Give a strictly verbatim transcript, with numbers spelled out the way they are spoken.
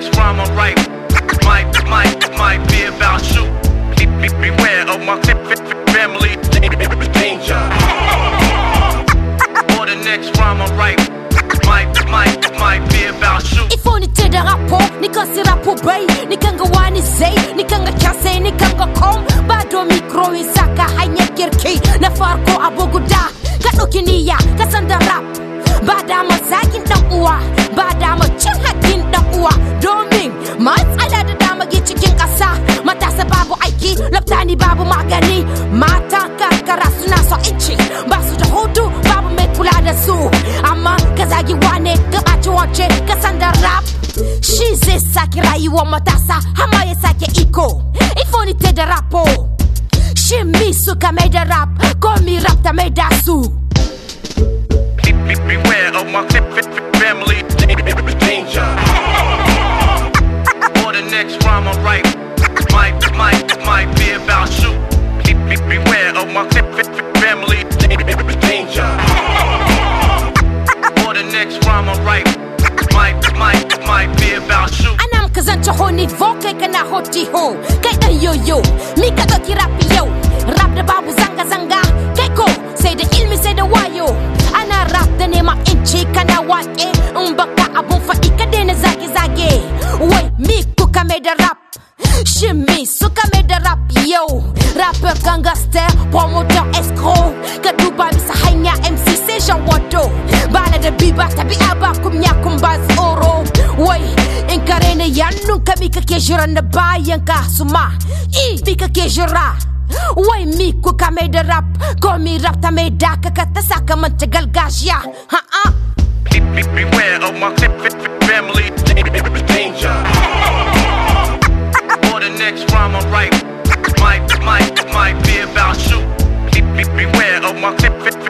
next rhyme I write might, might, might be about you. Be, be, beware of my family danger. Or the next rhyme I write might, might, might be about you. Ifo ni teda rapo, nika si rapo bay, nika nga wani zay, nika nga chase, nika nga kom. Bado mikro isaka hanya kirki, na farko aboguda. Kadoki niya, kasanda rap. Bada masakin dan uwa, bada ma cin hakin dan uwa. Domin matsala da dama ke cikin kasa, matasa babu aiki, laftani babu magani. Mata karkara suna so inci, basu da hudu, babu mai kula da su. Amma ka zagi wane, ka ɓaci wace, ka san da rap. Shi zai sake rayuwar matasa, hama ya sake iko. Ifo ni te da rapo. Shi mi suka mai da rap, ko mi rap ta mai da su. Be, beware of my family danger. Or the next rhyme I write might, might, might be about you. Be, be, beware of my family danger. Or the next rhyme I write might, might, might be about you. Anam kazancha ho ni voke kana hoti ho. Kai dan yo-yo, mi ka doki rap yo. Rap da babu zanga-zanga. Kai ko, sai da ilmi sai da wayo. Ana rap da nema inci kana wake. In baka abun faɗi ka daina zage-zage. Wai mi kuka mai da rap. Shin mi suka mai da rap yo. Rapper gangster, promoter escrow. Ka duba bisa hanya M C sai shan wado. Bana da biba tabi'a ba kumya kun ba tsoro. Wai in kare ne yannun ka mi kake jira na bayan ka suma. I mi kake jira. Wai mi kuka mai da rap, ko mi rap ta mai da ka ta saka manta gargajiya. Ha-ha. Be, be, beware of my family danger. Or the next rhyme I write might, might, might be about you. Be, be, beware of my